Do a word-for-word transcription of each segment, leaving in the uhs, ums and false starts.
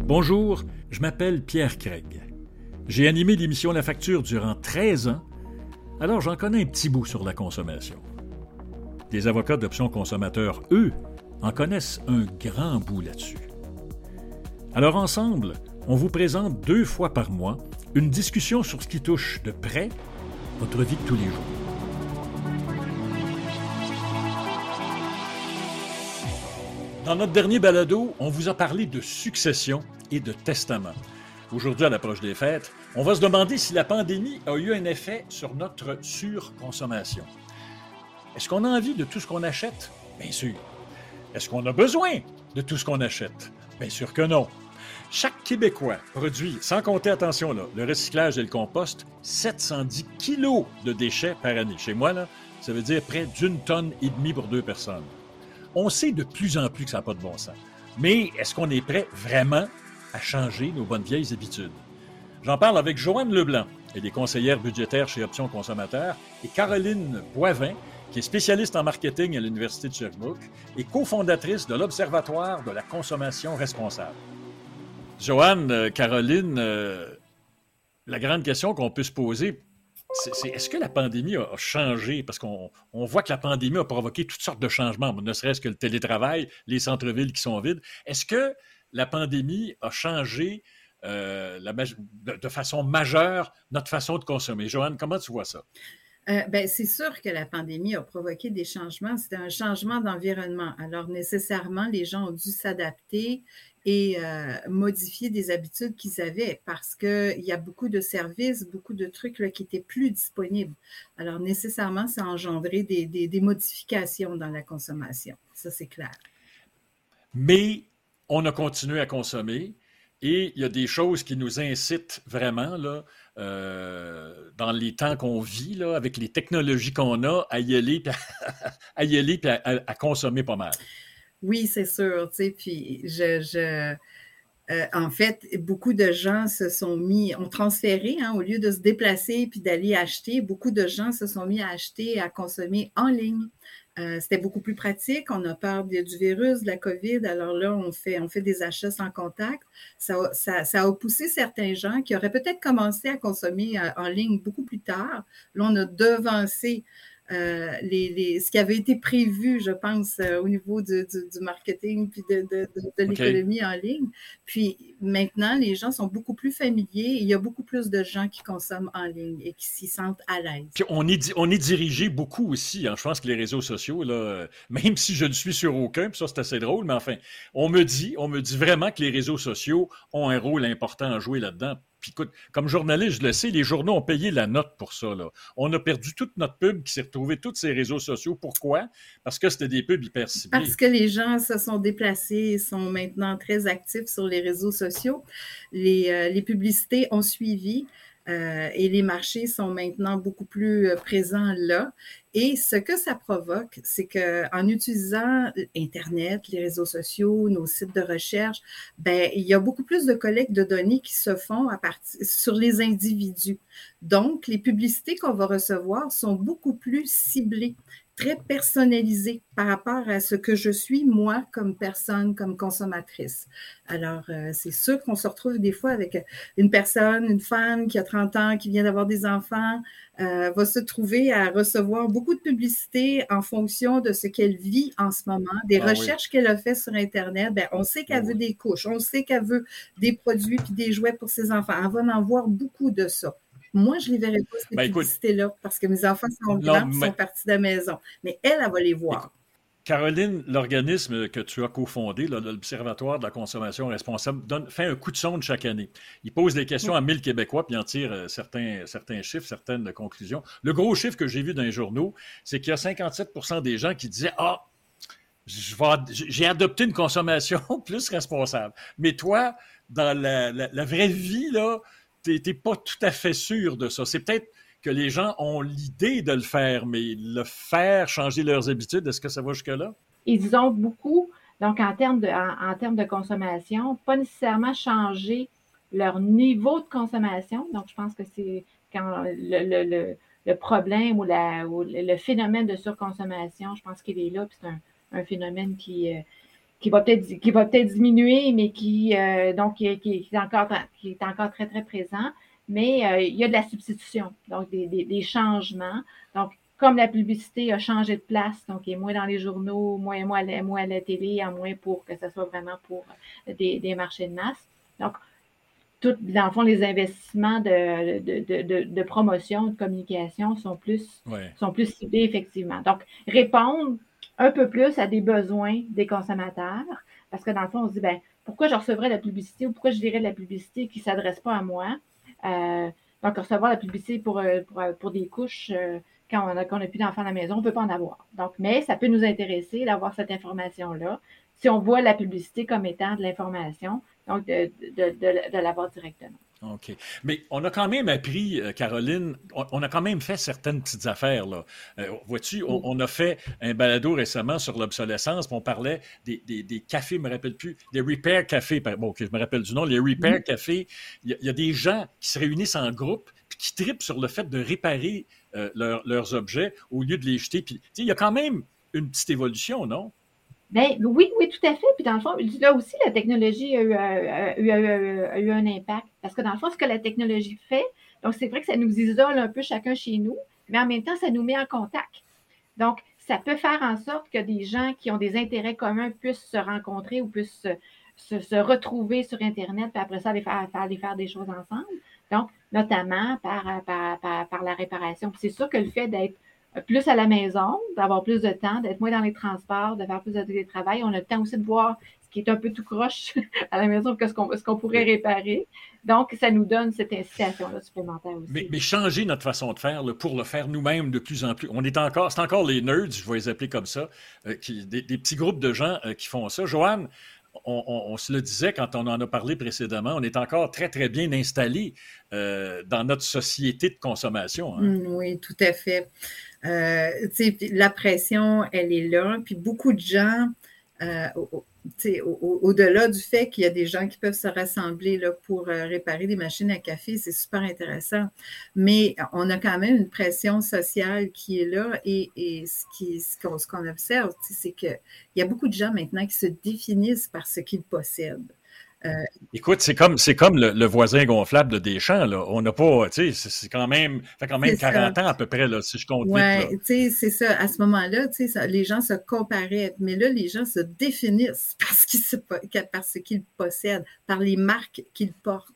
Bonjour, je m'appelle Pierre Craig. J'ai animé l'émission La Facture durant treize ans, alors j'en connais un petit bout sur la consommation. Les avocats d'Options Consommateurs, eux, en connaissent un grand bout là-dessus. Alors ensemble, on vous présente deux fois par mois une discussion sur ce qui touche de près votre vie de tous les jours. Dans notre dernier balado, on vous a parlé de succession et de testament. Aujourd'hui, à l'approche des fêtes, on va se demander si la pandémie a eu un effet sur notre surconsommation. Est-ce qu'on a envie de tout ce qu'on achète? Bien sûr. Est-ce qu'on a besoin de tout ce qu'on achète? Bien sûr que non. Chaque Québécois produit, sans compter, attention là, le recyclage et le compost, sept cent dix kilos de déchets par année. Chez moi, là, ça veut dire près d'une tonne et demie pour deux personnes. On sait de plus en plus que ça n'a pas de bon sens. Mais est-ce qu'on est prêt vraiment à changer nos bonnes vieilles habitudes? J'en parle avec Joanne Leblanc, elle est conseillère budgétaire chez Options Consommateurs, et Caroline Boivin, qui est spécialiste en marketing à l'Université de Sherbrooke et cofondatrice de l'Observatoire de la consommation responsable. Joanne, euh, Caroline, euh, la grande question qu'on peut se poser, C'est, c'est, est-ce que la pandémie a, a changé? Parce qu'on on voit que la pandémie a provoqué toutes sortes de changements, ne serait-ce que le télétravail, les centres-villes qui sont vides. Est-ce que la pandémie a changé euh, la, de, de façon majeure notre façon de consommer? Joanne, comment tu vois ça? Euh, ben, c'est sûr que la pandémie a provoqué des changements. C'était un changement d'environnement. Alors, nécessairement, les gens ont dû s'adapter et euh, modifier des habitudes qu'ils avaient parce qu'il y a beaucoup de services, beaucoup de trucs là, qui étaient plus disponibles. Alors, nécessairement, ça a engendré des, des, des modifications dans la consommation. Ça, c'est clair. Mais on a continué à consommer. Et il y a des choses qui nous incitent vraiment, là, euh, dans les temps qu'on vit, là, avec les technologies qu'on a, à y aller, à, à, y aller, à, à, à consommer pas mal. Oui, c'est sûr. Tu sais, puis je... je... Euh, en fait, beaucoup de gens se sont mis, ont transféré, hein, au lieu de se déplacer puis d'aller acheter, beaucoup de gens se sont mis à acheter et à consommer en ligne. Euh, c'était beaucoup plus pratique. On a peur de, du virus, de la COVID. Alors là, on fait, on fait des achats sans contact. Ça, ça, ça a poussé certains gens qui auraient peut-être commencé à consommer euh, en ligne beaucoup plus tard. Là, on a devancé Euh, les, les, ce qui avait été prévu, je pense, euh, au niveau du, du, du marketing puis de, de, de, de l'économie okay. en ligne. Puis maintenant, les gens sont beaucoup plus familiers et il y a beaucoup plus de gens qui consomment en ligne et qui s'y sentent à l'aise. Puis on est, on est dirigé beaucoup aussi. Hein. Je pense que les réseaux sociaux, là, même si je ne suis sur aucun, puis ça c'est assez drôle, mais enfin, on me dit, on me dit vraiment que les réseaux sociaux ont un rôle important à jouer là-dedans. Puis écoute, comme journaliste, je le sais, les journaux ont payé la note pour ça. Là. On a perdu toute notre pub qui s'est retrouvée tous ces réseaux sociaux. Pourquoi? Parce que c'était des pubs hyper ciblées. Parce que les gens se sont déplacés et sont maintenant très actifs sur les réseaux sociaux. Les, euh, les publicités ont suivi. Euh, et les marchés sont maintenant beaucoup plus euh, présents là. Et ce que ça provoque, c'est qu'en utilisant Internet, les réseaux sociaux, nos sites de recherche, ben il y a beaucoup plus de collecte de données qui se font à partir, sur les individus. Donc, les publicités qu'on va recevoir sont beaucoup plus ciblées, très personnalisées par rapport à ce que je suis, moi, comme personne, comme consommatrice. Alors, euh, c'est sûr qu'on se retrouve des fois avec une personne, une femme qui a trente ans, qui vient d'avoir des enfants, euh, va se trouver à recevoir beaucoup de publicité en fonction de ce qu'elle vit en ce moment, des ah, recherches oui. qu'elle a fait sur Internet. Ben, on sait qu'elle oh, veut oui. des couches, on sait qu'elle veut des produits puis des jouets pour ses enfants. Elle va en voir beaucoup de ça. Moi, je ne les verrai pas, ces ben, publicités-là, écoute, parce que mes enfants sont grands, mais... sont partis de la maison. Mais elle, elle va les voir. Écoute, Caroline, l'organisme que tu as cofondé, là, l'Observatoire de la consommation responsable, donne, fait un coup de sonde chaque année. Il pose des questions oui. à mille Québécois, puis en tire euh, certains, certains chiffres, certaines conclusions. Le gros chiffre que j'ai vu dans les journaux, c'est qu'il y a cinquante-sept pour cent des gens qui disaient « Ah, je vais, j'ai adopté une consommation plus responsable. » Mais toi, dans la, la, la vraie vie, là, tu n'es pas tout à fait sûr de ça. C'est peut-être que les gens ont l'idée de le faire, mais le faire, changer leurs habitudes, est-ce que ça va jusque-là? Ils ont beaucoup, donc en termes de, en, en termes de consommation, pas nécessairement changer leur niveau de consommation. Donc, je pense que c'est quand le, le, le, le problème ou, la, ou le phénomène de surconsommation, je pense qu'il est là, puis c'est un, un phénomène qui... Euh, qui va peut-être qui va peut-être diminuer, mais qui euh, donc qui, qui, qui, est encore, qui est encore très, très présent. Mais euh, il y a de la substitution, donc des, des, des changements. Donc, comme la publicité a changé de place, donc il est moins dans les journaux, moins, moins, à la, moins à la télé, en moins pour que ce soit vraiment pour des, des marchés de masse. Donc, tout, dans le fond, les investissements de, de, de, de, de promotion, de communication sont plus, Ouais. sont plus ciblés, effectivement. Donc, répondre un peu plus à des besoins des consommateurs, parce que dans le fond, on se dit, ben, pourquoi je recevrais de la publicité ou pourquoi je lirais de la publicité qui ne s'adresse pas à moi? Euh, donc, recevoir la publicité pour, pour, pour des couches euh, quand on n'a qu'on a plus d'enfants à la maison, on ne peut pas en avoir. Donc, mais ça peut nous intéresser d'avoir cette information-là si on voit la publicité comme étant de l'information, donc de, de, de, de l'avoir directement. OK. Mais on a quand même appris, euh, Caroline, on, on a quand même fait certaines petites affaires, là. Euh, vois-tu, on, on a fait un balado récemment sur l'obsolescence, puis on parlait des, des, des cafés, je ne me rappelle plus, des repair cafés. Bon, OK, je me rappelle du nom, les repair mm-hmm. cafés. Il y, y a des gens qui se réunissent en groupe, puis qui tripent sur le fait de réparer euh, leur, leurs objets au lieu de les jeter. Puis, il y a quand même une petite évolution, non? Ben, oui, oui, tout à fait. Puis dans le fond, là aussi, la technologie a eu, a, eu, a, eu, a eu un impact. Parce que dans le fond, ce que la technologie fait, donc c'est vrai que ça nous isole un peu chacun chez nous, mais en même temps, ça nous met en contact. Donc, ça peut faire en sorte que des gens qui ont des intérêts communs puissent se rencontrer ou puissent se, se, se retrouver sur Internet, puis après ça, aller faire, aller faire des choses ensemble. Donc, notamment par, par, par, par la réparation. Puis c'est sûr que le fait d'être plus à la maison, d'avoir plus de temps, d'être moins dans les transports, de faire plus de télétravail. On a le temps aussi de voir ce qui est un peu tout croche à la maison, ce qu'on, ce qu'on pourrait réparer. Donc, ça nous donne cette incitation-là supplémentaire aussi. Mais, mais changer notre façon de faire là, pour le faire nous-mêmes de plus en plus. On est encore, c'est encore les nerds, je vais les appeler comme ça, euh, qui, des, des petits groupes de gens euh, qui font ça. Joanne, On, on, on se le disait quand on en a parlé précédemment, on est encore très, très bien installé euh, dans notre société de consommation. Hein? Mm, oui, tout à fait. Euh, la pression, elle est là. Puis beaucoup de gens, euh, au, au, au-delà du fait qu'il y a des gens qui peuvent se rassembler là, pour euh, réparer des machines à café, c'est super intéressant. Mais on a quand même une pression sociale qui est là. Et, et ce, qui, ce, qu'on, ce qu'on observe, c'est qu'il y a beaucoup de gens maintenant qui se définissent par ce qu'ils possèdent. Euh, Écoute, c'est comme c'est comme le, le voisin gonflable de Deschamps, là. On n'a pas, tu sais, c'est, c'est quand même, ça fait quand même quarante ans à peu près, là, si je compte ouais, vite. Oui, tu sais, c'est ça. À ce moment-là, tu sais, les gens se comparaient, mais là, les gens se définissent parce qu'ils se, par ce qu'ils possèdent, par les marques qu'ils portent.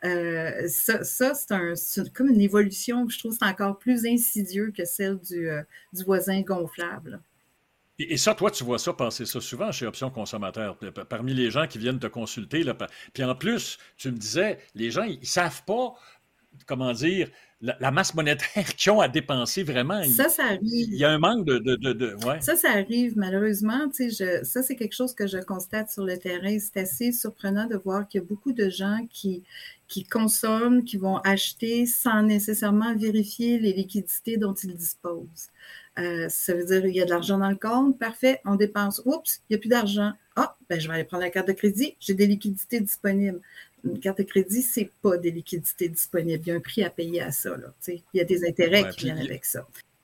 Euh, ça, ça c'est, un, c'est comme une évolution, je trouve, c'est encore plus insidieux que celle du, euh, du voisin gonflable. Et ça, toi, tu vois ça, passer ça souvent chez Options Consommateurs, parmi les gens qui viennent te consulter. Là, puis en plus, tu me disais, les gens, ils ne savent pas, comment dire, la, la masse monétaire qu'ils ont à dépenser vraiment. Ça, ça arrive. Il y a un manque de... de, de, de ouais. Ça, ça arrive malheureusement. Tu sais, je, ça, c'est quelque chose que je constate sur le terrain. C'est assez surprenant de voir qu'il y a beaucoup de gens qui, qui consomment, qui vont acheter sans nécessairement vérifier les liquidités dont ils disposent. Euh, ça veut dire qu'il y a de l'argent dans le compte, parfait, on dépense. Oups, il n'y a plus d'argent. Ah, ben je vais aller prendre la carte de crédit, j'ai des liquidités disponibles. Une carte de crédit, c'est pas des liquidités disponibles. Il y a un prix à payer à ça. Là, il y a des intérêts ouais, qui viennent avec ça.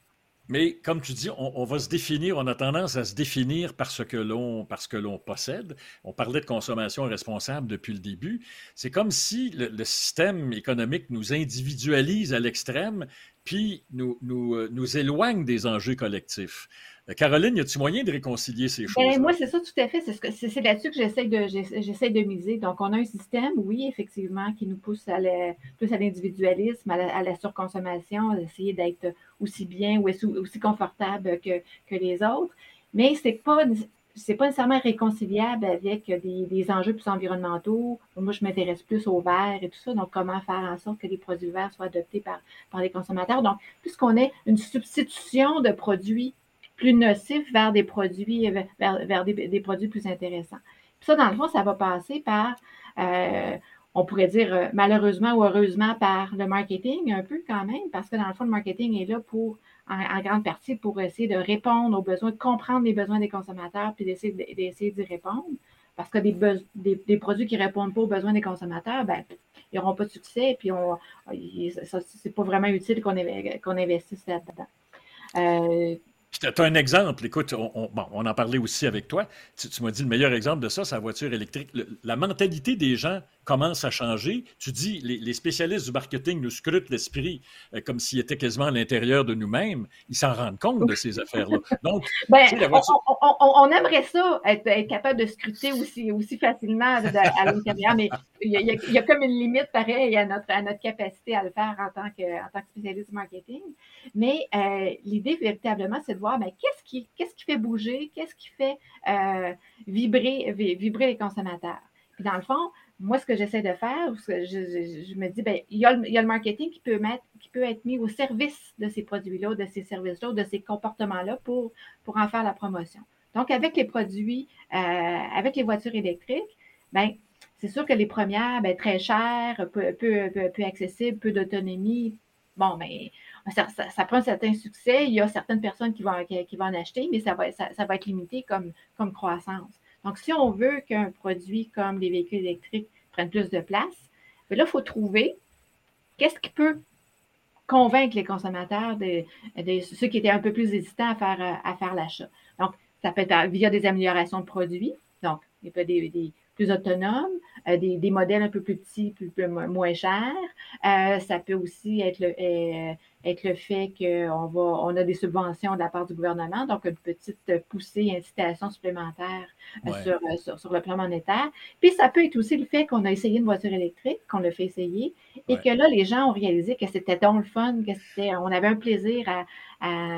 Mais comme tu dis, on, on va se définir, on a tendance à se définir par ce que l'on, par ce que l'on possède. On parlait de consommation responsable depuis le début. C'est comme si le, le système économique nous individualise à l'extrême, puis nous, nous, nous éloigne des enjeux collectifs. Caroline, y a-t-il moyen de réconcilier ces choses? Ben, moi, c'est ça, tout à fait. C'est, ce que, c'est, c'est là-dessus que j'essaie de, j'essaie de miser. Donc, on a un système, oui, effectivement, qui nous pousse à la, plus à l'individualisme, à la, à la surconsommation, à essayer d'être aussi bien ou aussi confortable que, que les autres. Mais c'est pas, c'est pas nécessairement réconciliable avec des, des enjeux plus environnementaux. Moi, je m'intéresse plus au verre et tout ça. Donc, comment faire en sorte que les produits verts soient adoptés par, par les consommateurs. Donc, puisqu'on ait une substitution de produits plus nocifs vers des produits, vers, vers des, des produits plus intéressants. Puis ça, dans le fond, ça va passer par, euh, on pourrait dire malheureusement ou heureusement, par le marketing un peu quand même, parce que dans le fond, le marketing est là pour, en, en grande partie, pour essayer de répondre aux besoins, de comprendre les besoins des consommateurs, puis d'essayer, d'essayer d'y répondre. Parce que des, beso- des, des produits qui ne répondent pas aux besoins des consommateurs, ben, ils n'auront pas de succès, puis on, ça, c'est pas vraiment utile qu'on, qu'on investisse là-dedans. Euh, Tu as un exemple, écoute, on, on, bon, on en parlait aussi avec toi. Tu, tu m'as dit le meilleur exemple de ça, c'est la voiture électrique. Le, la mentalité des gens commence à changer. Tu dis, les, les spécialistes du marketing nous scrutent l'esprit euh, comme s'ils étaient quasiment à l'intérieur de nous-mêmes. Ils s'en rendent compte de ces affaires-là. Donc, ben, tu sais, la voiture... on, on, on, on aimerait ça, être, être capable de scruter aussi, aussi facilement de, à l'intérieur, mais il y, a, il y a comme une limite pareil à notre, à notre capacité à le faire en tant que, en tant que spécialiste du marketing. Mais euh, l'idée, véritablement, c'est de voir ben, qu'est-ce qui, qu'est-ce qui fait bouger, qu'est-ce qui fait euh, vibrer, vibrer les consommateurs. Puis dans le fond, moi, ce que j'essaie de faire, je, je, je me dis, ben, il y, a le, il y a le marketing qui peut, mettre, qui peut être mis au service de ces produits-là, de ces services-là, de ces comportements-là pour, pour en faire la promotion. Donc, avec les produits, euh, avec les voitures électriques, ben, c'est sûr que les premières, ben, très chères, peu, peu, peu, peu accessibles, peu d'autonomie, bon, ben, ça, ça, ça prend un certain succès. Il y a certaines personnes qui vont, qui, qui vont en acheter, mais ça va, ça, ça va être limité comme, comme croissance. Donc, si on veut qu'un produit comme les véhicules électriques prenne plus de place, bien là, il faut trouver qu'est-ce qui peut convaincre les consommateurs, de, de ceux qui étaient un peu plus hésitants à faire, à faire l'achat. Donc, ça peut être via des améliorations de produits, donc il peut des, des plus autonomes, euh, des, des modèles un peu plus petits, plus, plus moins chers. Euh, ça peut aussi être le, euh, être le fait qu'on va, on a des subventions de la part du gouvernement, donc une petite poussée, incitation supplémentaire euh, ouais. sur, euh, sur, sur le plan monétaire. Puis ça peut être aussi le fait qu'on a essayé une voiture électrique, qu'on l'a fait essayer, et ouais. que là, les gens ont réalisé que c'était donc le fun, que c'était, on avait un plaisir à, à,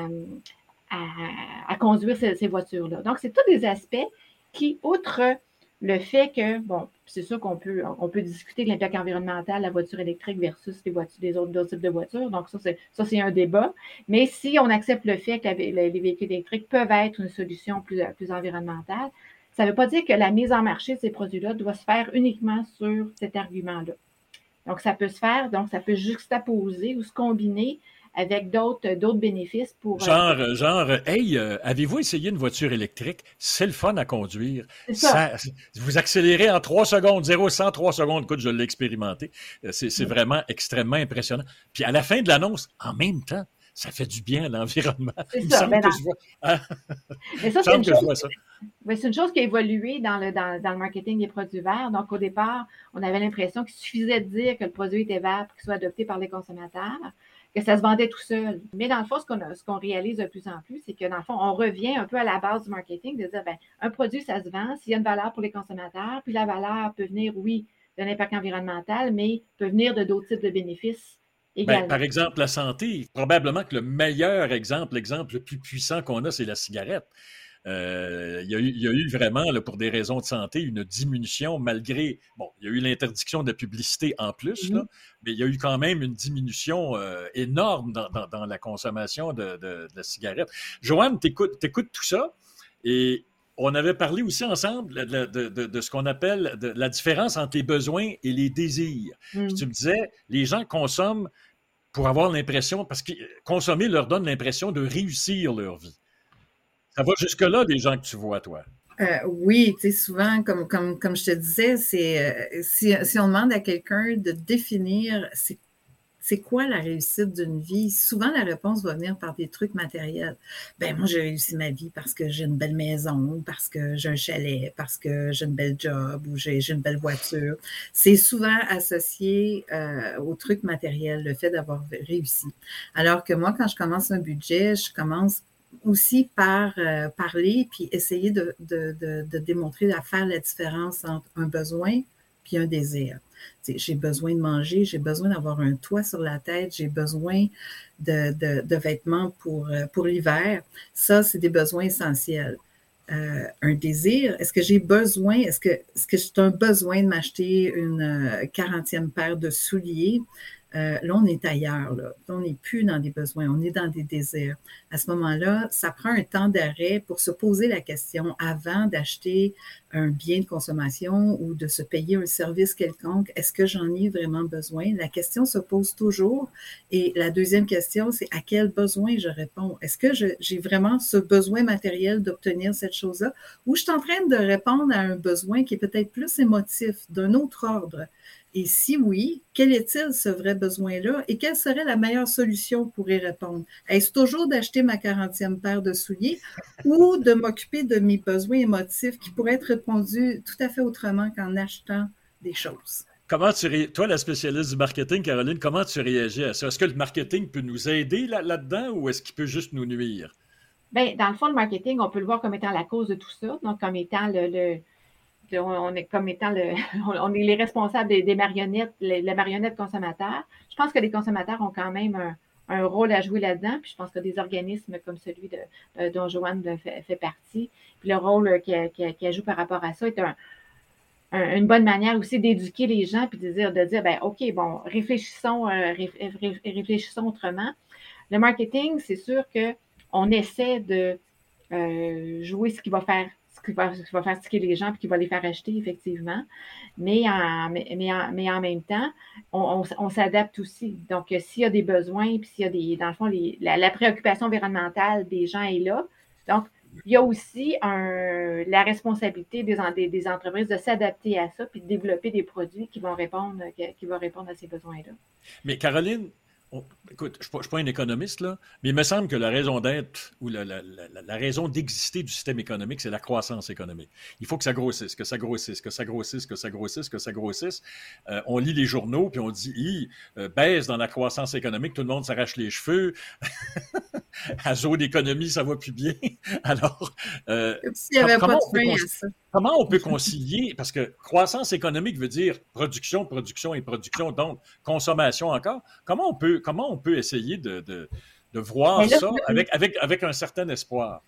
à, à conduire ces, ces voitures-là. Donc, c'est tous des aspects qui, outre le fait que, bon, c'est sûr qu'on peut, on peut discuter de l'impact environnemental de la voiture électrique versus les voitures, les autres, d'autres types de voitures. Donc, ça, c'est, ça, c'est un débat. Mais si on accepte le fait que la, les véhicules électriques peuvent être une solution plus, plus environnementale, ça ne veut pas dire que la mise en marché de ces produits-là doit se faire uniquement sur cet argument-là. Donc, ça peut se faire, donc ça peut juxtaposer ou se combiner avec d'autres, d'autres bénéfices pour... Genre, euh, genre hey, euh, avez-vous essayé une voiture électrique? C'est le fun à conduire. C'est ça. ça vous accélérez en trois secondes, zéro à cent, trois secondes. Écoute, je l'ai expérimenté. C'est, c'est oui. vraiment extrêmement impressionnant. Puis à la fin de l'annonce, en même temps, ça fait du bien à l'environnement. C'est Il ça. me semble Ben que non. je vois... Hein? Mais ça, c'est une, chose, ça. Ben, c'est une chose qui a évolué dans le, dans, dans le marketing des produits verts. Donc, au départ, on avait l'impression qu'il suffisait de dire que le produit était vert pour qu'il soit adopté par les consommateurs, que ça se vendait tout seul. Mais dans le fond, ce qu'on, a, ce qu'on réalise de plus en plus, c'est que dans le fond, on revient un peu à la base du marketing, de dire, ben, un produit, ça se vend s'il y a une valeur pour les consommateurs, puis la valeur peut venir, oui, d'un impact environnemental, mais peut venir de d'autres types de bénéfices. Ben, par exemple, la santé, probablement que le meilleur exemple, l'exemple le plus puissant qu'on a, c'est la cigarette. Euh, il, y a eu, il y a eu vraiment, là, pour des raisons de santé, une diminution malgré... Bon, il y a eu l'interdiction de la publicité en plus, mm-hmm. là, mais il y a eu quand même une diminution euh, énorme dans, dans, dans la consommation de, de, de la cigarette. Joanne, t'écoutes, t'écoutes tout ça et on avait parlé aussi ensemble de, de, de, de ce qu'on appelle de, la différence entre les besoins et les désirs. Mm-hmm. Puis tu me disais, les gens consomment pour avoir l'impression, parce que consommer leur donne l'impression de réussir leur vie. Ça va jusque-là, des gens que tu vois, toi? Euh, oui, tu sais, souvent, comme, comme, comme je te disais, c'est euh, si, si on demande à quelqu'un de définir c'est, c'est quoi la réussite d'une vie, souvent la réponse va venir par des trucs matériels. Ben moi, j'ai réussi ma vie parce que j'ai une belle maison, parce que j'ai un chalet, parce que j'ai une belle job ou j'ai, j'ai une belle voiture. C'est souvent associé euh, aux trucs matériels, le fait d'avoir réussi. Alors que moi, quand je commence un budget, je commence aussi par euh, parler puis essayer de, de, de, de démontrer, à faire la différence entre un besoin puis un désir. T'sais, j'ai besoin de manger, j'ai besoin d'avoir un toit sur la tête, j'ai besoin de, de, de vêtements pour, pour l'hiver. Ça, c'est des besoins essentiels. Euh, un désir, est-ce que j'ai besoin, est-ce que, est-ce que j'ai un besoin de m'acheter une quarantième paire de souliers? Euh, là, on est ailleurs, là. On n'est plus dans des besoins, on est dans des désirs. À ce moment-là, ça prend un temps d'arrêt pour se poser la question avant d'acheter un bien de consommation ou de se payer un service quelconque. Est-ce que j'en ai vraiment besoin? La question se pose toujours. Et la deuxième question, c'est à quel besoin je réponds? Est-ce que je, j'ai vraiment ce besoin matériel d'obtenir cette chose-là? Ou je suis en train de répondre à un besoin qui est peut-être plus émotif, d'un autre ordre? Et si oui, quel est-il ce vrai besoin-là et quelle serait la meilleure solution pour y répondre? Est-ce toujours d'acheter ma quarantième paire de souliers ou de m'occuper de mes besoins émotifs qui pourraient être répondus tout à fait autrement qu'en achetant des choses? Comment tu ré... Toi, la spécialiste du marketing, Caroline, comment tu réagis à ça? Est-ce que le marketing peut nous aider là- là-dedans ou est-ce qu'il peut juste nous nuire? Bien, dans le fond, le marketing, on peut le voir comme étant la cause de tout ça, donc comme étant le, le on est comme étant le, on est les responsables des, des marionnettes, les, les marionnettes consommateurs. Je pense que les consommateurs ont quand même un, un rôle à jouer là-dedans, puis je pense que des organismes comme celui de, de, dont Joanne fait, fait partie, puis le rôle qu'elle qu qu joue par rapport à ça est un, un, une bonne manière aussi d'éduquer les gens, puis de dire, de dire, ben ok, bon, réfléchissons, euh, réfléchissons autrement. Le marketing, c'est sûr que on essaie de euh, jouer ce qui va faire ce qui va, ce qui va faire sticker les gens puis qui va les faire acheter, effectivement. Mais en, mais, mais en, mais en même temps, on, on, on s'adapte aussi. Donc, s'il y a des besoins, puis s'il y a des, dans le fond, les, la, la préoccupation environnementale des gens est là. Donc, il y a aussi un, la responsabilité des, des, des entreprises de s'adapter à ça puis de développer des produits qui vont répondre, qui, qui vont répondre à ces besoins-là. Mais Caroline, on, écoute, je ne suis pas un économiste, là, mais il me semble que la raison d'être ou la, la, la, la raison d'exister du système économique, c'est la croissance économique. Il faut que ça grossisse, que ça grossisse, que ça grossisse, que ça grossisse, que ça grossisse. Euh, on lit les journaux, puis on dit, euh, baisse dans la croissance économique, tout le monde s'arrache les cheveux. À zone d'économie, ça va plus bien. Alors, euh, comme s'il n'y avait pas de frein à ça. Comment on peut concilier, parce que croissance économique veut dire production, production et production, donc consommation encore. Comment on peut, comment on peut essayer de, de, de voir là, ça avec, avec, avec un certain espoir?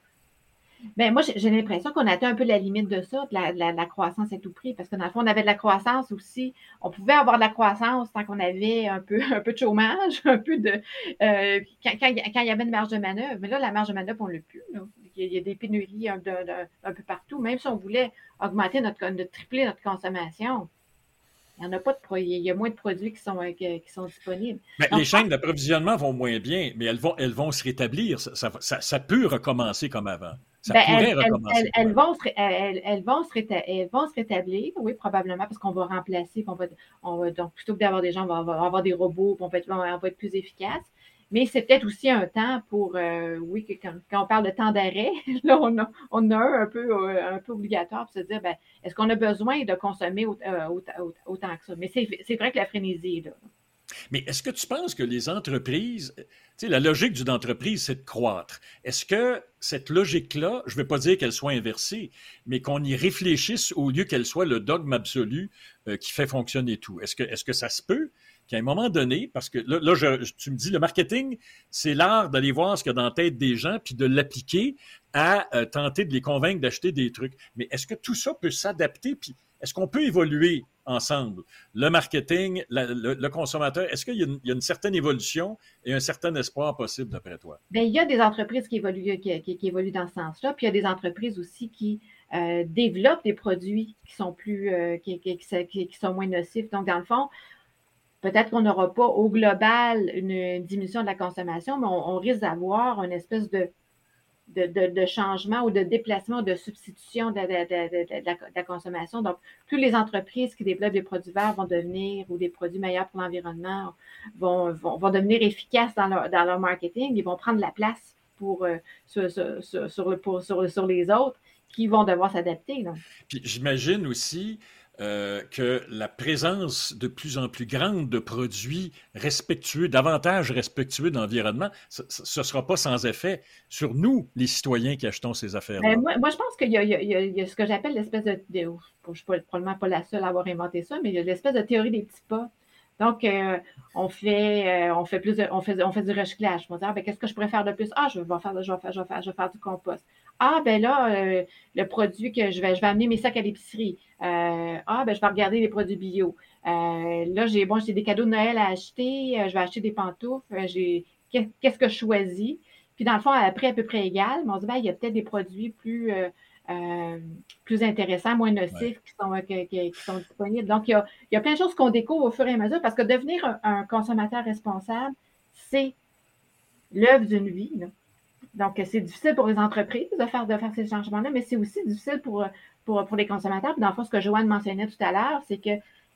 Bien, moi, j'ai l'impression qu'on a atteint un peu la limite de ça, de la, de la, de la croissance à tout prix, parce que dans le fond, on avait de la croissance aussi. On pouvait avoir de la croissance tant qu'on avait un peu, un peu de chômage, un peu de... Euh, quand, quand, quand il y avait une marge de manœuvre. Mais là, la marge de manœuvre, on ne l'a plus. Là. Il y a des pénuries un, de, de, un peu partout. Même si on voulait augmenter notre, de tripler notre consommation, il y en a pas de pro... il y a moins de produits qui sont, qui sont disponibles. Mais Donc, les chaînes d'approvisionnement vont moins bien, mais elles vont, elles vont se rétablir. Ça, ça, ça, ça peut recommencer comme avant. Ça ben, pourrait elles, recommencer. Elles, elles, elles, vont se, elles, elles, vont se rétablir, elles vont se rétablir, oui, probablement, parce qu'on va remplacer, on va, on va, donc plutôt que d'avoir des gens, on va, on va avoir des robots, on va être, on va être plus efficace. Mais c'est peut-être aussi un temps pour, euh, oui, que quand, quand on parle de temps d'arrêt, là, on a, on a un, un, peu, euh, un peu obligatoire pour se dire, ben, est-ce qu'on a besoin de consommer autant, euh, autant, autant que ça? Mais c'est vrai que la frénésie est là. Mais est-ce que tu penses que les entreprises, tu sais, la logique d'une entreprise, c'est de croître. Est-ce que cette logique-là, je ne vais pas dire qu'elle soit inversée, mais qu'on y réfléchisse au lieu qu'elle soit le dogme absolu euh, qui fait fonctionner tout? Est-ce que, est-ce que ça se peut qu'à un moment donné, parce que là, là je, tu me dis, le marketing, c'est l'art d'aller voir ce qu'il y a dans la tête des gens puis de l'appliquer à euh, tenter de les convaincre d'acheter des trucs. Mais est-ce que tout ça peut s'adapter puis est-ce qu'on peut évoluer ensemble? Le marketing, la, le, le consommateur, est-ce qu'il y a, une, il y a une certaine évolution et un certain espoir possible d'après toi? Bien, il y a des entreprises qui évoluent, qui, qui, qui évoluent dans ce sens-là, puis il y a des entreprises aussi qui euh, développent des produits qui sont plus, euh, qui, qui, qui, qui sont moins nocifs. Donc, dans le fond, peut-être qu'on n'aura pas au global une, une diminution de la consommation, mais on, on risque d'avoir une espèce de De, de, de changement ou de déplacement, de substitution de, de, de, de, de, la, de la consommation. Donc, plus les entreprises qui développent des produits verts vont devenir, ou des produits meilleurs pour l'environnement, vont, vont, vont devenir efficaces dans leur, dans leur marketing, ils vont prendre la place pour, euh, sur, sur, sur, sur, pour, sur, sur les autres qui vont devoir s'adapter. Puis j'imagine aussi Euh, que la présence de plus en plus grande de produits respectueux, davantage respectueux de l'environnement, ce ne sera pas sans effet sur nous, les citoyens qui achetons ces affaires-là. Ben, moi, moi, je pense qu'il y, y, y, y a ce que j'appelle l'espèce de... de je ne suis pas, probablement pas la seule à avoir inventé ça, mais il y a l'espèce de théorie des petits pas. Donc, euh, on, fait, euh, on, fait plus de, on, fait, on fait du recyclage. On va dire, ben, qu'est-ce que je pourrais faire de plus? Ah, je vais faire, je vais faire, je vais faire, je vais faire du compost. Ah, ben là, euh, le produit que je vais, je vais amener mes sacs à l'épicerie. Euh, ah, ben je vais regarder les produits bio. Euh, là, j'ai bon, j'ai des cadeaux de Noël à acheter. Euh, je vais acheter des pantoufles. Euh, j'ai, qu'est-ce que je choisis? Puis, dans le fond, à prix à peu près égal, mais on se dit, ben, il y a peut-être des produits plus... Euh, Euh, plus intéressants, moins nocifs ouais. qui, sont, qui, qui, qui sont disponibles. Donc, il y, a, il y a plein de choses qu'on découvre au fur et à mesure parce que devenir un, un consommateur responsable, c'est l'œuvre d'une vie. Là. Donc, c'est difficile pour les entreprises de faire, de faire ces changements-là, mais c'est aussi difficile pour, pour, pour les consommateurs. Puis, dans le fond, ce que Joanne mentionnait tout à l'heure, c'est que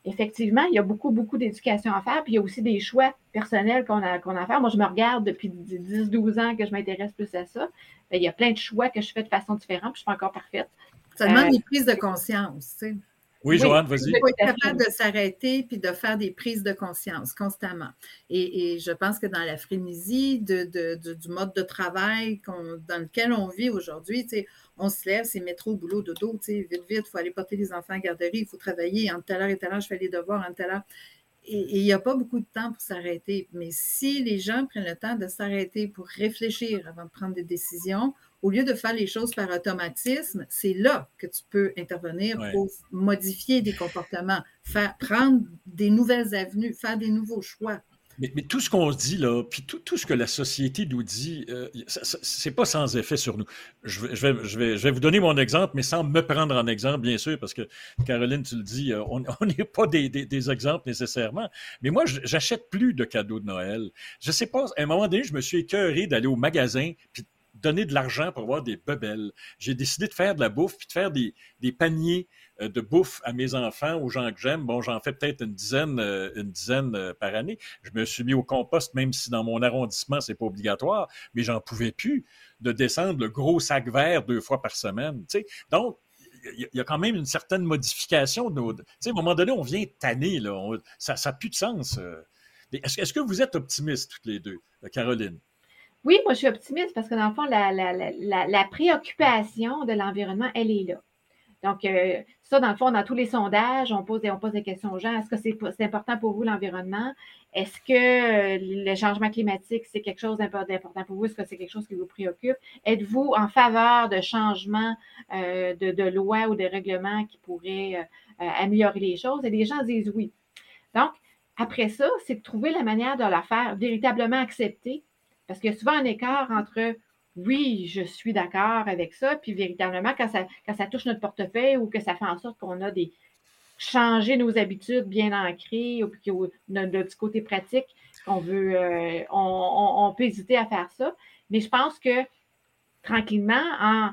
effectivement, il y a beaucoup, beaucoup d'éducation à faire, puis il y a aussi des choix personnels qu'on a, qu'on a à faire. Moi, je me regarde depuis dix douze ans que je m'intéresse plus à ça. Bien, il y a plein de choix que je fais de façon différente, puis je suis pas encore parfaite. Ça demande Euh, des prises de conscience, tu sais. Oui, oui, Joanne, vas-y. Il faut être capable de s'arrêter puis de faire des prises de conscience constamment. Et, et je pense que dans la frénésie de, de, de, du mode de travail qu'on, dans lequel on vit aujourd'hui, tu sais, on se lève, c'est métro, boulot, dodo, tu sais, vite, vite, il faut aller porter les enfants à la garderie, il faut travailler, entre telle heure et telle heure, je fais les devoirs, entre telle heure. Et il n'y a pas beaucoup de temps pour s'arrêter. Mais si les gens prennent le temps de s'arrêter pour réfléchir avant de prendre des décisions, au lieu de faire les choses par automatisme, c'est là que tu peux intervenir Ouais. pour modifier des comportements, faire, prendre des nouvelles avenues, faire des nouveaux choix. Mais, mais tout ce qu'on se dit, là, puis tout, tout ce que la société nous dit, euh, ça, ça, c'est pas sans effet sur nous. Je vais, je, vais, je, vais, je vais vous donner mon exemple, mais sans me prendre en exemple, bien sûr, parce que, Caroline, tu le dis, on n'est pas des, des, des exemples nécessairement. Mais moi, j'achète plus de cadeaux de Noël. Je sais pas, à un moment donné, je me suis écœuré d'aller au magasin, puis donner de l'argent pour avoir des bebelles. J'ai décidé de faire de la bouffe, puis de faire des, des paniers de bouffe à mes enfants, aux gens que j'aime. Bon, j'en fais peut-être une dizaine, une dizaine par année. Je me suis mis au compost, même si dans mon arrondissement, c'est pas obligatoire, mais j'en pouvais plus de descendre le gros sac vert deux fois par semaine. Tu sais. Donc, il y a quand même une certaine modification de nos... Tu sais, à un moment donné, on vient tanner, là. On... Ça n'a plus de sens. Est-ce, est-ce que vous êtes optimistes, toutes les deux, Caroline? Oui, moi, je suis optimiste parce que, dans le fond, la, la, la, la préoccupation de l'environnement, elle est là. Donc, euh, ça, dans le fond, dans tous les sondages, on pose, on pose des questions aux gens. Est-ce que c'est, c'est important pour vous, l'environnement? Est-ce que euh, le changement climatique, c'est quelque chose d'important pour vous? Est-ce que c'est quelque chose qui vous préoccupe? Êtes-vous en faveur de changements euh, de, de lois ou de règlements qui pourraient euh, améliorer les choses? Et les gens disent oui. Donc, après ça, c'est de trouver la manière de la faire véritablement accepter. Parce qu'il y a souvent un écart entre oui, je suis d'accord avec ça, puis véritablement, quand ça, quand ça touche notre portefeuille ou que ça fait en sorte qu'on a des changer nos habitudes bien ancrées, ou puis que du côté pratique, qu'on veut, euh, on, on, on peut hésiter à faire ça. Mais je pense que tranquillement, en,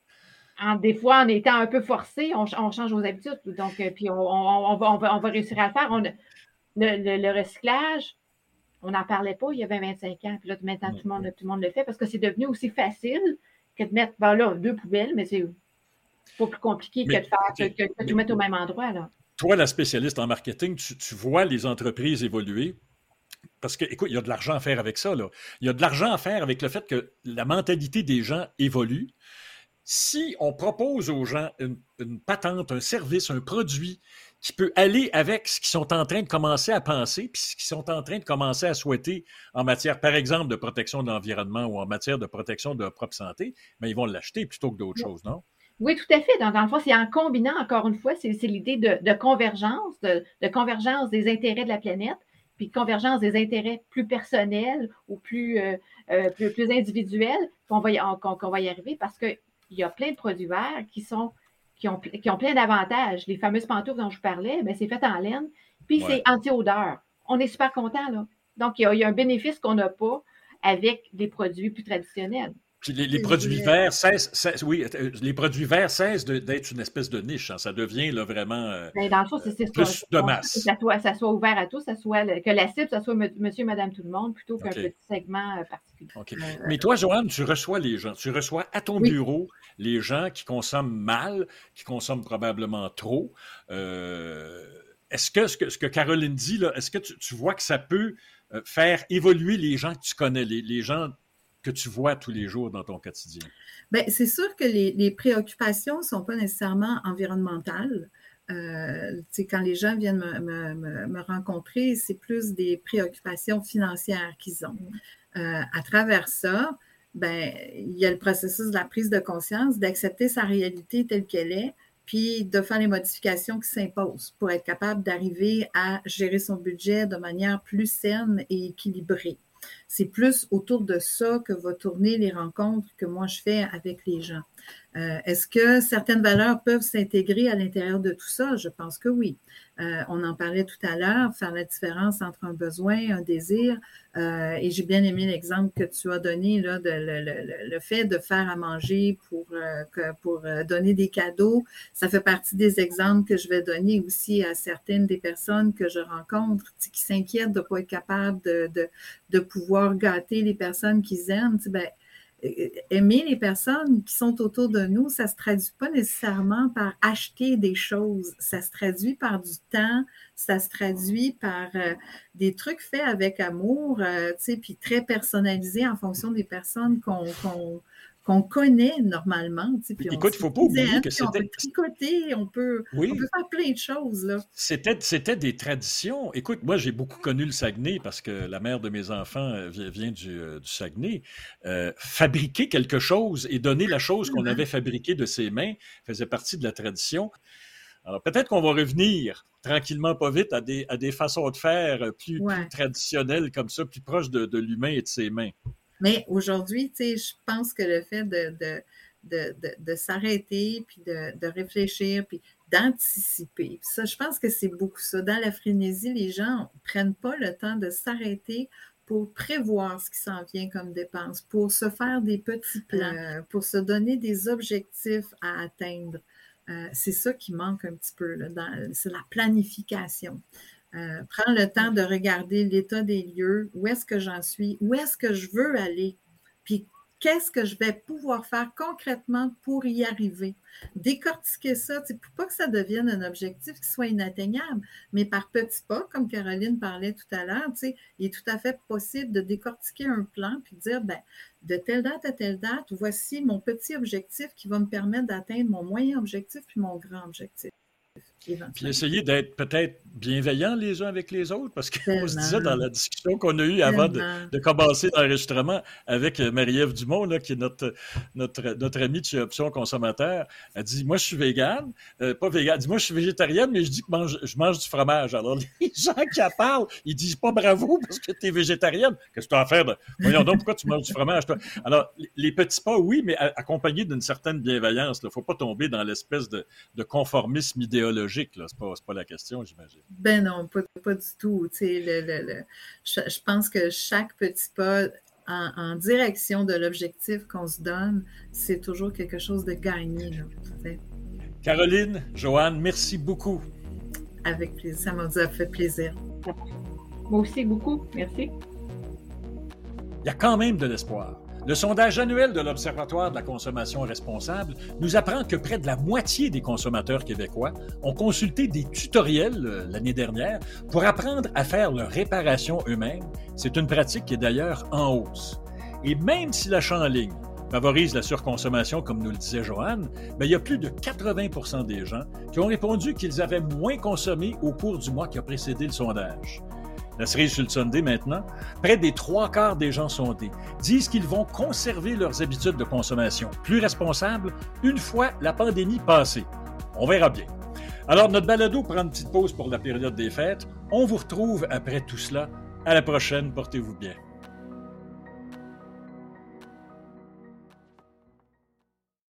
en des fois, en étant un peu forcé, on, on change nos habitudes. Donc, puis on, on, on, va, on, va, on va réussir à le faire. On, le, le, le recyclage, on n'en parlait pas il y avait vingt-cinq ans. Puis là, maintenant, tout le monde, tout le monde le fait parce que c'est devenu aussi facile que de mettre, ben là, deux poubelles, mais c'est pas plus compliqué mais, que de faire, que, que, que de tout mettre au même endroit, là. Toi, la spécialiste en marketing, tu, tu vois les entreprises évoluer. Parce que, écoute, il y a de l'argent à faire avec ça, là. Il y a de l'argent à faire avec le fait que la mentalité des gens évolue. Si on propose aux gens une, une patente, un service, un produit qui peut aller avec ce qu'ils sont en train de commencer à penser, puis ce qu'ils sont en train de commencer à souhaiter en matière, par exemple, de protection de l'environnement ou en matière de protection de leur propre santé, bien, ils vont l'acheter plutôt que d'autres oui. choses, non? Oui, tout à fait. Dans, dans le fond, c'est en combinant, encore une fois, c'est, c'est l'idée de, de convergence, de, de convergence des intérêts de la planète, puis convergence des intérêts plus personnels ou plus, euh, euh, plus, plus individuels, qu'on va y, on, qu'on, qu'on va y arriver parce qu'il y a plein de produits verts qui sont Qui ont, qui ont plein d'avantages. Les fameuses pantoufles dont je vous parlais, bien, c'est fait en laine, puis ouais. c'est anti-odeur. On est super content, là. Donc, il y a, il y a un bénéfice qu'on n'a pas avec des produits plus traditionnels. Puis les, les produits verts cessent, cessent, oui, les produits verts cessent de, d'être une espèce de niche. Hein. Ça devient là, vraiment euh, bien, dans le fond, c'est, c'est plus ça, de masse. Que ça, soit, ça soit ouvert à tous, ça soit le, que la cible, ça soit monsieur, madame, tout le monde, plutôt qu'un okay. petit segment euh, particulier. Okay. Euh, Mais toi, Joanne, tu reçois les gens. Tu reçois à ton oui. bureau les gens qui consomment mal, qui consomment probablement trop. Euh, est-ce que ce que, ce que Caroline dit, là, est-ce que tu, tu vois que ça peut faire évoluer les gens que tu connais, les, les gens que tu vois tous les jours dans ton quotidien? Bien, c'est sûr que les, les préoccupations ne sont pas nécessairement environnementales. Euh, quand les gens viennent me, me, me, me rencontrer, c'est plus des préoccupations financières qu'ils ont. Euh, à travers ça, ben, il y a le processus de la prise de conscience, d'accepter sa réalité telle qu'elle est, puis de faire les modifications qui s'imposent pour être capable d'arriver à gérer son budget de manière plus saine et équilibrée. c'est plus autour de ça que va tourner les rencontres que moi je fais avec les gens. Euh, est-ce que certaines valeurs peuvent s'intégrer à l'intérieur de tout ça? Je pense que oui. Euh, on en parlait tout à l'heure, faire la différence entre un besoin, un désir. Euh, et j'ai bien aimé l'exemple que tu as donné, là, de le, le, le fait de faire à manger pour, euh, que, pour donner des cadeaux. Ça fait partie des exemples que je vais donner aussi à certaines des personnes que je rencontre qui s'inquiètent de ne pas être capables de, de, de pouvoir gâter les personnes qu'ils aiment. Tu sais, ben, aimer les personnes qui sont autour de nous, ça ne se traduit pas nécessairement par acheter des choses. Ça se traduit par du temps, ça se traduit par euh, des trucs faits avec amour, euh, tu sais, puis très personnalisés en fonction des personnes qu'on, qu'on, qu'on connaît normalement. Tu sais, puis écoute, il ne faut pas oublier que c'était... On peut tricoter, on peut, oui. on peut faire plein de choses, là. C'était, c'était des traditions. Écoute, moi, j'ai beaucoup connu le Saguenay parce que la mère de mes enfants vient du, du Saguenay. Euh, fabriquer quelque chose et donner la chose qu'on avait fabriquée de ses mains faisait partie de la tradition. Alors, peut-être qu'on va revenir tranquillement, pas vite, à des, à des façons de faire plus, ouais. plus traditionnelles comme ça, plus proches de, de l'humain et de ses mains. Mais aujourd'hui, tu sais, je pense que le fait de, de, de, de, de s'arrêter, puis de, de réfléchir, puis d'anticiper, ça, je pense que c'est beaucoup ça. Dans la frénésie, les gens ne prennent pas le temps de s'arrêter pour prévoir ce qui s'en vient comme dépense, pour se faire des petits plans, euh, pour se donner des objectifs à atteindre. Euh, c'est ça qui manque un petit peu, là, dans, c'est la planification. Euh, prendre le temps de regarder l'état des lieux, où est-ce que j'en suis, où est-ce que je veux aller, puis qu'est-ce que je vais pouvoir faire concrètement pour y arriver. Décortiquer ça, pour pas que ça devienne un objectif qui soit inatteignable, mais par petits pas, comme Caroline parlait tout à l'heure, il est tout à fait possible de décortiquer un plan puis de dire, ben, de telle date à telle date, voici mon petit objectif qui va me permettre d'atteindre mon moyen objectif puis mon grand objectif. Puis essayer d'être peut-être bienveillants les uns avec les autres, parce qu'on se disait dans la discussion qu'on a eue avant de, de commencer l'enregistrement avec Marie-Ève Dumont, là, qui est notre, notre, notre amie de chez Options Consommateurs, elle dit « Moi, je suis végane, euh, pas végane, elle dit « Moi, je suis végétarienne, mais je dis que mange, je mange du fromage. » Alors, les gens qui en parlent, ils disent pas « Bravo, parce que tu es végétarienne. Qu'est-ce que tu as à faire? De... Voyons donc, pourquoi tu manges du fromage? » toi? Alors, les petits pas, oui, mais accompagnés d'une certaine bienveillance. Il ne faut pas tomber dans l'espèce de, de conformisme idéologique. Là. C'est pas, c'est pas la question, j'imagine. Ben non, pas, pas du tout. Tu sais, le, le, le, je, je pense que chaque petit pas en, en direction de l'objectif qu'on se donne, c'est toujours quelque chose de gagné. Là, tu sais. Caroline, Joanne, merci beaucoup. Avec plaisir, ça m'a dit, ça fait plaisir. Moi aussi, beaucoup. Merci. Il y a quand même de l'espoir. Le sondage annuel de l'Observatoire de la consommation responsable nous apprend que près de la moitié des consommateurs québécois ont consulté des tutoriels euh, l'année dernière pour apprendre à faire leurs réparations eux-mêmes. C'est une pratique qui est d'ailleurs en hausse. Et même si l'achat en ligne favorise la surconsommation, comme nous le disait Joanne, bien, il y a plus de quatre-vingts pour cent des gens qui ont répondu qu'ils avaient moins consommé au cours du mois qui a précédé le sondage. La cerise sur le sundae maintenant, près des trois quarts des gens sondés disent qu'ils vont conserver leurs habitudes de consommation plus responsables une fois la pandémie passée. On verra bien. Alors, notre balado prend une petite pause pour la période des fêtes. On vous retrouve après tout cela. À la prochaine, portez-vous bien.